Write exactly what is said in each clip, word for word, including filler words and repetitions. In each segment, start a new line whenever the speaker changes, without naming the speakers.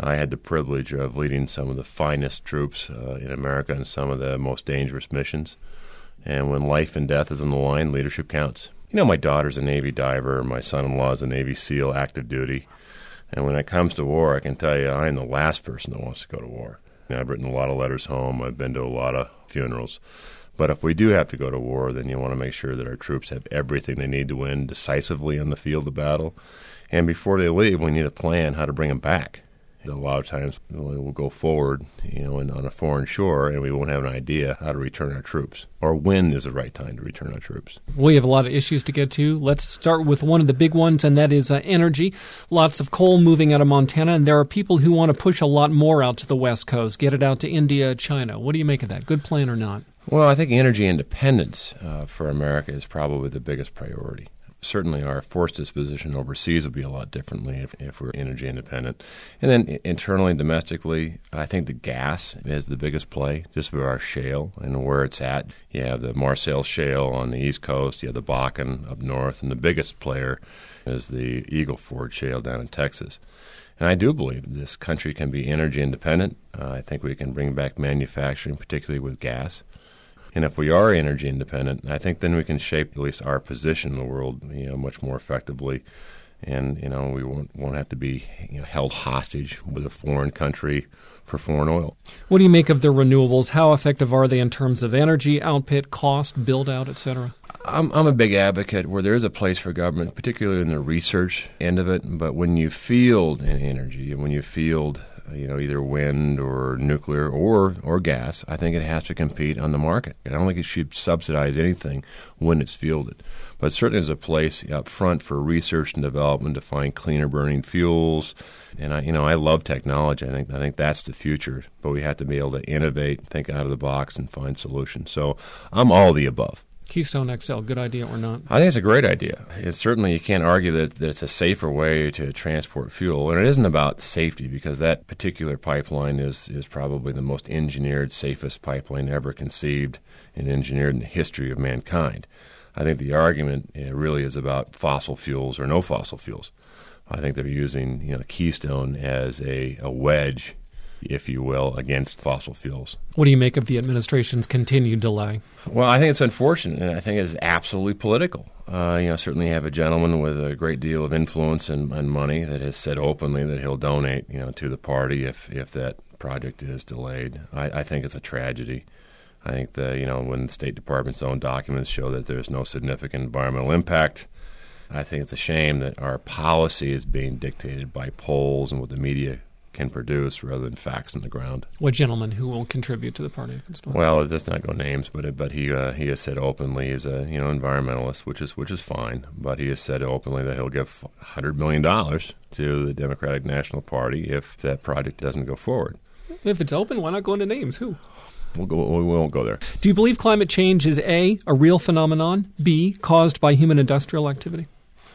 I had the privilege of leading some of the finest troops uh, in America in some of the most dangerous missions. And when life and death is on the line, leadership counts. You know, my daughter's a Navy diver, my son-in-law is a Navy SEAL active duty. And when it comes to war, I can tell you I'm the last person that wants to go to war. You know, I've written a lot of letters home. I've been to a lot of funerals. But if we do have to go to war, then you want to make sure that our troops have everything they need to win decisively on the field of battle. And before they leave, we need a plan how to bring them back. A lot of times we'll go forward, you know, in, on a foreign shore, and we won't have an idea how to return our troops, or when is the right time to return our troops.
We have a lot of issues to get to. Let's start with one of the big ones, and that is uh, energy. Lots of coal moving out of Montana, and there are people who want to push a lot more out to the West Coast, get it out to India, China. What do you make of that? Good plan or not?
Well, I think energy independence uh, for America is probably the biggest priority. Certainly our force disposition overseas will be a lot differently if, if we're energy independent. And then internally and domestically, I think the gas is the biggest play, just for our shale and where it's at. You have the Marcellus Shale on the East Coast, you have the Bakken up north, and the biggest player is the Eagle Ford Shale down in Texas. And I do believe this country can be energy independent. Uh, I think we can bring back manufacturing, particularly with gas. And if we are energy independent, I think then we can shape at least our position in the world, you know, much more effectively. And, you know, we won't, won't have to be you know, held hostage with a foreign country for foreign oil.
What do you make of the renewables? How effective are they in terms of energy output, cost, build-out, et cetera?
I'm, I'm a big advocate where there is a place for government, particularly in the research end of it. But when you field in energy, when you field you know, either wind or nuclear or or gas, I think it has to compete on the market. I don't think it should subsidize anything when it's fielded. But certainly there's a place up front for research and development to find cleaner burning fuels. And I, you know, I love technology. I think I think that's the future. But we have to be able to innovate, think out of the box, and find solutions. So I'm all the above.
Keystone X L, good idea or not?
I think it's a great idea. It's certainly, you can't argue that, that it's a safer way to transport fuel. And it isn't about safety, because that particular pipeline is, is probably the most engineered, safest pipeline ever conceived and engineered in the history of mankind. I think the argument uh, really is about fossil fuels or no fossil fuels. I think they're using you know, Keystone as a, a wedge, if you will, against fossil fuels.
What do you make of the administration's continued delay?
Well, I think it's unfortunate, and I think it's absolutely political. Uh, you know, certainly you have a gentleman with a great deal of influence and, and money that has said openly that he'll donate, you know, to the party if, if that project is delayed. I, I think it's a tragedy. I think the you know when the State Department's own documents show that there's no significant environmental impact, I think it's a shame that our policy is being dictated by polls and what the media can produce rather than facts on the ground.
What gentleman who will contribute to the party?
Well, let's not go names, but but he uh, he has said openly he's a you know environmentalist, which is which is fine. But he has said openly that he'll give one hundred million dollars to the Democratic National Party if that project doesn't go forward.
If it's open, why not go into names? Who?
We'll go, we won't go there.
Do you believe climate change is A, a real phenomenon, B, caused by human industrial activity?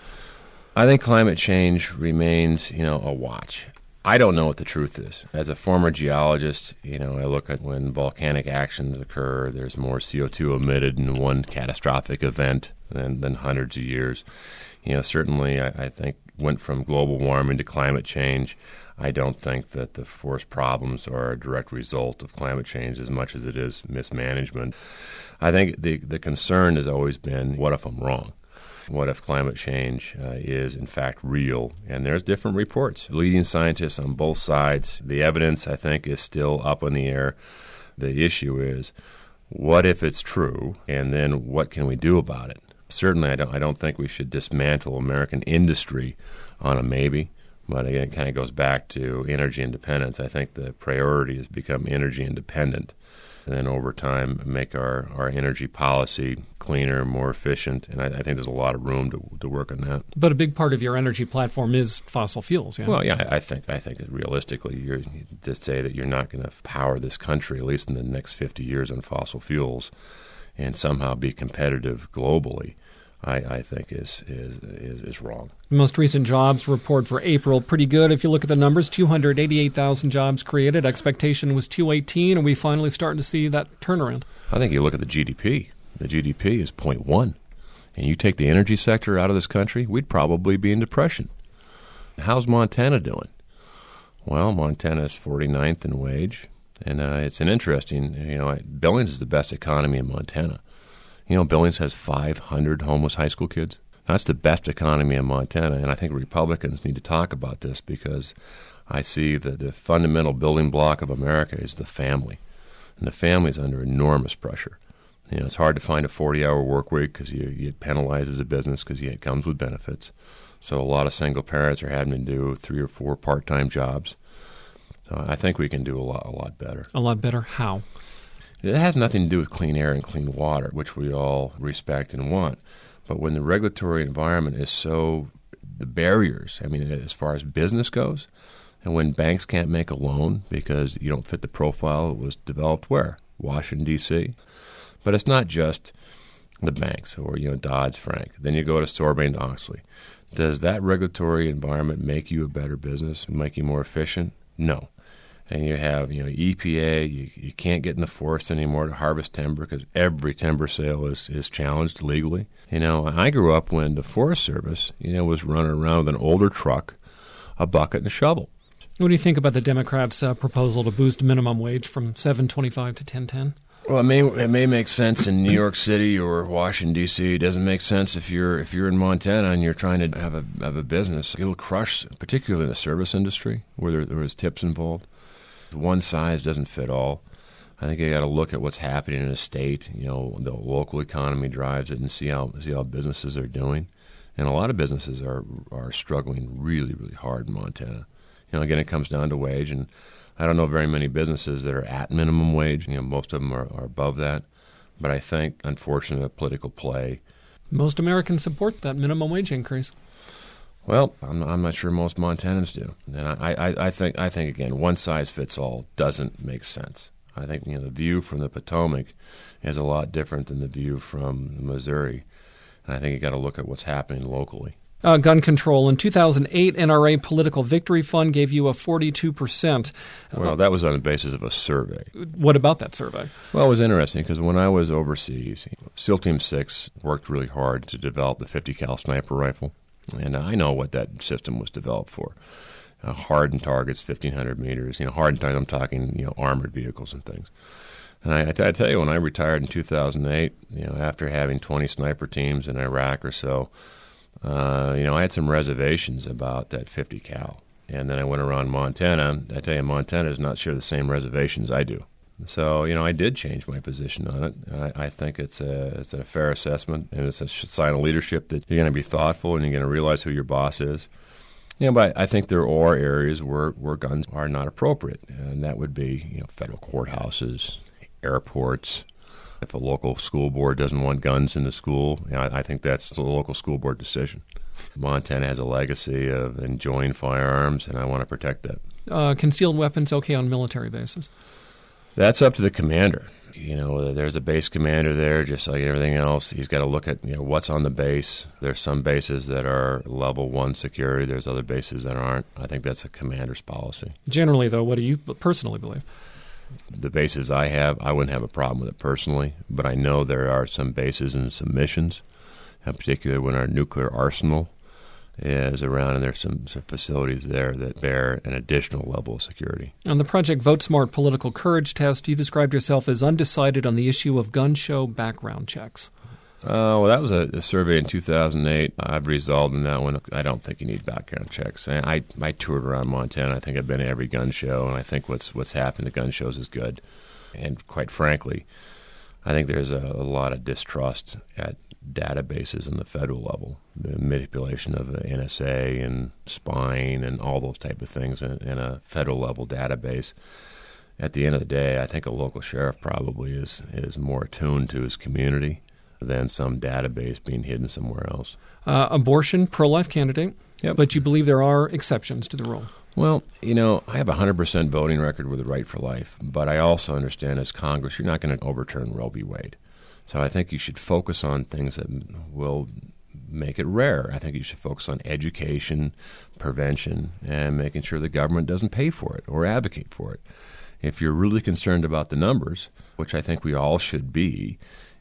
I think climate change remains, you know, a watch. I don't know what the truth is. As a former geologist, you know, I look at when volcanic actions occur, there's more C O two emitted in one catastrophic event than, than hundreds of years. You know, certainly I, I think went from global warming to climate change. I don't think that the forest problems are a direct result of climate change as much as it is mismanagement. I think the, the concern has always been, what if I'm wrong? What if climate change uh, is, in fact, real? And there's different reports. Leading scientists on both sides. The evidence, I think, is still up in the air. The issue is, what if it's true? And then what can we do about it? Certainly, I don't, I don't think we should dismantle American industry on a maybe. But again, it kind of goes back to energy independence. I think the priority is become energy independent. And then over time, make our, our energy policy cleaner, more efficient. And I, I think there's a lot of room to to work on that.
But a big part of your energy platform is fossil fuels, yeah?
Well, yeah, I, I think I think that realistically, you're, to say that you're not going to power this country, at least in the next fifty years, on fossil fuels and somehow be competitive globally, I, I think is, is is is wrong.
The most recent jobs report for April, pretty good. If you look at the numbers, two hundred eighty-eight thousand jobs created. Expectation was two eighteen, and we finally starting to see that turnaround.
I think you look at the G D P. The G D P is zero point one. And you take the energy sector out of this country, we'd probably be in depression. How's Montana doing? Well, Montana is forty-ninth in wage, and uh, it's an interesting, you know, Billings is the best economy in Montana. You know, Billings has five hundred homeless high school kids. That's the best economy in Montana, and I think Republicans need to talk about this because I see that the fundamental building block of America is the family, and the family is under enormous pressure. You know, it's hard to find a forty-hour work week because you, you get penalized as a business because it comes with benefits. So a lot of single parents are having to do three or four part-time jobs. So I think we can do a lot, a lot better.
A lot better? How?
It has nothing to do with clean air and clean water, which we all respect and want. But when the regulatory environment is so, the barriers, I mean, as far as business goes, and when banks can't make a loan because you don't fit the profile that was developed where? Washington, D C But it's not just the banks or, you know, Dodd-Frank. Then you go to Sarbanes-Oxley. Does that regulatory environment make you a better business, make you more efficient? No. And you have, you know, E P A, you, you can't get in the forest anymore to harvest timber because every timber sale is, is challenged legally. You know, I grew up when the Forest Service, you know, was running around with an older truck, a bucket, and a shovel.
What do you think about the Democrats' uh, proposal to boost minimum wage from seven twenty-five to ten ten?
Well, it may it may make sense in New York City or Washington, D C It doesn't make sense if you're if you're in Montana and you're trying to have a have a business. It'll crush, particularly in the service industry where there, there's tips involved. One size doesn't fit all. I think you got to look at what's happening in a state. You know, the local economy drives it, and see how see how businesses are doing. And a lot of businesses are are struggling really really hard in Montana. You know, again, it comes down to wage, and I don't know very many businesses that are at minimum wage. You know, most of them are, are above that. But I think, unfortunately, political play.
Most Americans support that minimum wage increase.
Well, I'm, I'm not sure most Montanans do. And I, I, I think, I think again, one size fits all doesn't make sense. I think, you know, the view from the Potomac is a lot different than the view from Missouri. And I think you got to look at what's happening locally.
Uh, gun control. In two thousand eight, N R A Political Victory Fund gave you a forty-two percent.
Well, that was on the basis of a survey.
What about that survey?
Well, it was interesting because when I was overseas, SEAL Team six worked really hard to develop the fifty cal sniper rifle. And I know what that system was developed for. Uh, hardened targets, fifteen hundred meters. You know, hardened targets, I'm talking, you know, armored vehicles and things. And I, I, t- I tell you, when I retired in two thousand eight, you know, after having twenty sniper teams in Iraq or so, Uh, you know, I had some reservations about that fifty cal. And then I went around Montana. I tell you, Montana does not share the same reservations I do. So, you know, I did change my position on it. I, I think it's a, it's a fair assessment, and it's a sign of leadership that you're going to be thoughtful and you're going to realize who your boss is. You know, but I think there are areas where, where guns are not appropriate, and that would be, you know, federal courthouses, airports. If a local school board doesn't want guns in the school, you know, I, I think that's the local school board decision. Montana has a legacy of enjoying firearms, and I want to protect that.
Uh, concealed weapons okay on military bases?
That's up to the commander. You know, there's a base commander there, just like everything else. He's got to look at, you know, what's on the base. There's some bases that are level one security. There's other bases that aren't. I think that's a commander's policy. Generally,
though, what do you personally believe?
The bases I have, I wouldn't have a problem with it personally, but I know there are some bases and some missions, in particular when our nuclear arsenal is around, and there's some, some facilities there that bear an additional level of security.
On the Project Vote Smart Political Courage Test, you described yourself as undecided on the issue of gun show background checks.
Uh, well, that was a, a survey in two thousand eight. I've resolved in that one. I don't think you need background checks. I, I, I toured around Montana. I think I've been to every gun show, and I think what's what's happened at gun shows is good. And quite frankly, I think there's a, a lot of distrust at databases on the federal level, the manipulation of the N S A and spying and all those type of things in, in a federal level database. At the end of the day, I think a local sheriff probably is is more attuned to his community than some database being hidden somewhere else.
Uh, abortion, pro-life candidate,
yep.
But you believe there are exceptions to the rule.
Well, you know, I have a one hundred percent voting record with the right for life, but I also understand as Congress, you're not going to overturn Roe v. Wade. So I think you should focus on things that will make it rare. I think you should focus on education, prevention, and making sure the government doesn't pay for it or advocate for it. If you're really concerned about the numbers, which I think we all should be,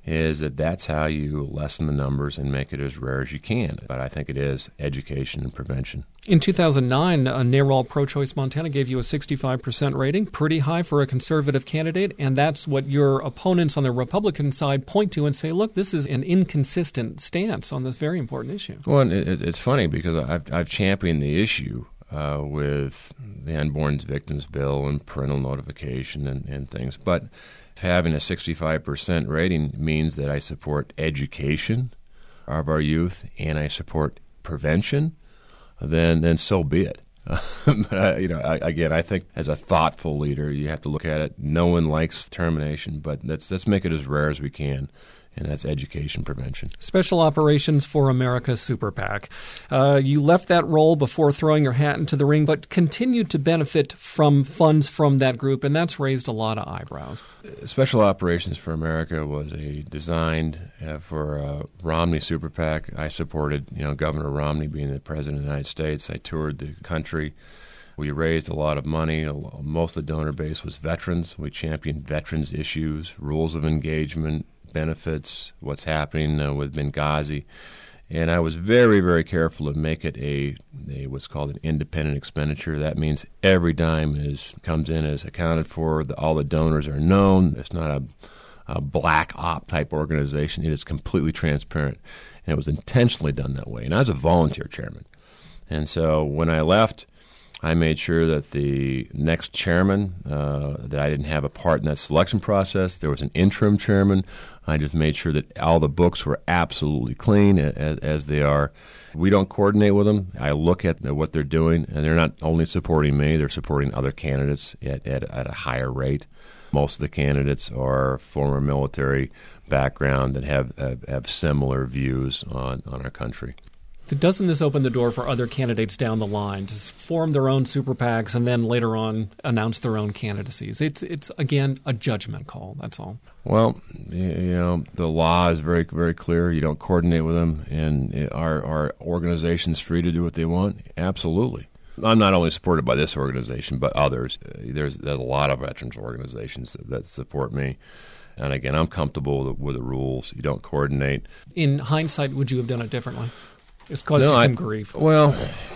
is that that's how you lessen the numbers and make it as rare as you can. But I think it is education and prevention.
In two thousand nine, uh, NARAL Pro-Choice Montana gave you a sixty-five percent rating, pretty high for a conservative candidate, and that's what your opponents on the Republican side point to and say, look, this is an inconsistent stance on this very important issue.
Well, it, it's funny because I've, I've championed the issue uh, with the Unborn Victims Bill and parental notification and, and things, but having a sixty-five percent rating means that I support education of our youth and I support prevention, then then so be it. but I, you know, I, again, I think as a thoughtful leader, you have to look at it. No one likes termination, but let's let's make it as rare as we can. And that's education prevention.
Special Operations for America Super PAC. Uh, you left that role before throwing your hat into the ring, but continued to benefit from funds from that group, and that's raised a lot of eyebrows.
Special Operations for America was a designed uh, for uh, Romney Super PAC. I supported, you know, Governor Romney being the president of the United States. I toured the country. We raised a lot of money. Most of the donor base was veterans. We championed veterans issues, rules of engagement, benefits, what's happening uh, with Benghazi. And I was very, very careful to make it a, a what's called an independent expenditure. That means every dime is comes in as accounted for. The, all the donors are known. It's not a, a black op type organization. It is completely transparent. And it was intentionally done that way. And I was a volunteer chairman. And so when I left, I made sure that the next chairman, uh, that I didn't have a part in that selection process. There was an interim chairman. I just made sure that all the books were absolutely clean as, as they are. We don't coordinate with them. I look at what they're doing, and they're not only supporting me, they're supporting other candidates at, at, at a higher rate. Most of the candidates are former military background that have, have, have similar views on, on our country.
Doesn't this open the door for other candidates down the line to form their own super PACs and then later on announce their own candidacies? It's, it's again, a judgment call, that's all.
Well, you know, the law is very, very clear. You don't coordinate with them, and our, our organization's free to do what they want? Absolutely. I'm not only supported by this organization, but others. There's, there's a lot of veterans organizations that, that support me. And again, I'm comfortable with the, with the rules. You don't coordinate.
In hindsight, would you have done it differently? It's caused
no,
you some
I,
grief.
Well,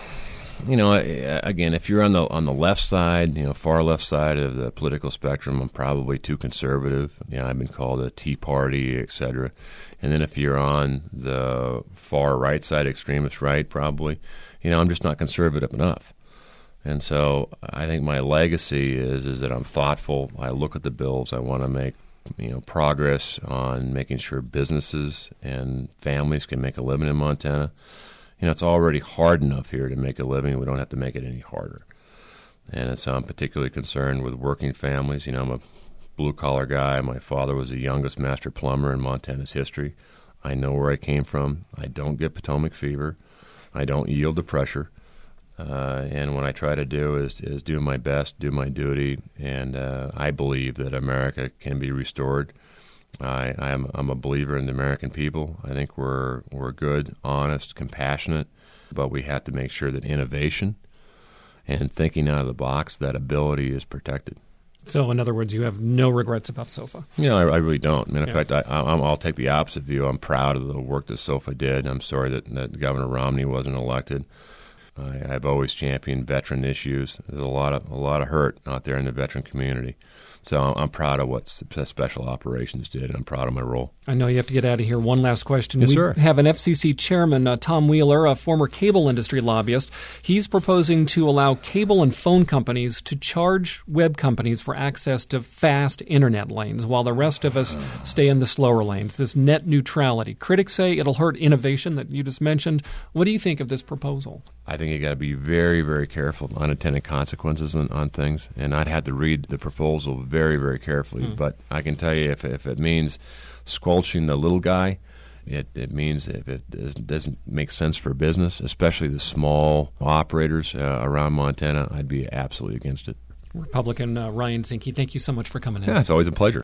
you know, again, if you're on the on the left side, you know, far left side of the political spectrum, I'm probably too conservative. You know, I've been called a Tea Party, et cetera. And then if you're on the far right side, extremist right, probably, you know, I'm just not conservative enough. And so I think my legacy is is that I'm thoughtful. I look at the bills. I want to make, you know, progress on making sure businesses and families can make a living in Montana. You know, it's already hard enough here to make a living. We don't have to make it any harder. And so I'm particularly concerned with working families. You know, I'm a blue-collar guy. My father was the youngest master plumber in Montana's history. I know where I came from. I don't get Potomac fever. I don't yield to pressure. Uh, and what I try to do is is do my best, do my duty, and uh, I believe that America can be restored. I, I'm I'm a believer in the American people. I think we're we're good, honest, compassionate, but we have to make sure that innovation and thinking out of the box, that ability is protected.
So, in other words, you have no regrets about SOFA?
You know, I, I really don't. I mean, in
yeah.
fact, I, I'm, I'll take the opposite view. I'm proud of the work that SOFA did. I'm sorry that, that Governor Romney wasn't elected. I, I've always championed veteran issues. There's a lot of a lot of hurt out there in the veteran community. So I'm proud of what Special Operations did, and I'm proud of my role.
I know you have to get out of here. One last question.
Yes,
we
sir.
have an F C C chairman, uh, Tom Wheeler, a former cable industry lobbyist. He's proposing to allow cable and phone companies to charge web companies for access to fast internet lanes, while the rest of us stay in the slower lanes. This net neutrality. Critics say it'll hurt innovation that you just mentioned. What do you think of this proposal?
I think you got to be very, very careful of unintended consequences on, on things. And I'd have to read the proposal very, very carefully. Mm. But I can tell you, if if it means squelching the little guy, it, it means if it doesn't, doesn't make sense for business, especially the small operators uh, around Montana, I'd be absolutely against it.
Republican uh, Ryan Zinke, thank you so much for coming in.
Yeah, it's always a pleasure.